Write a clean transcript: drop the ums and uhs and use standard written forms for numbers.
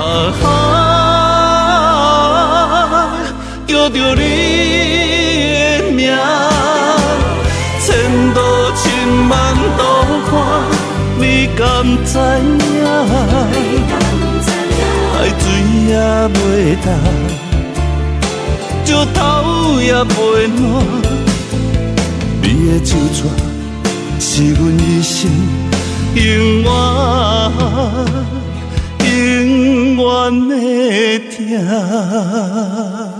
叫着你的名，千度千万度看，你敢知影？海水也袂干，石头也袂烂，你的手纸是阮一生永远永远的疼。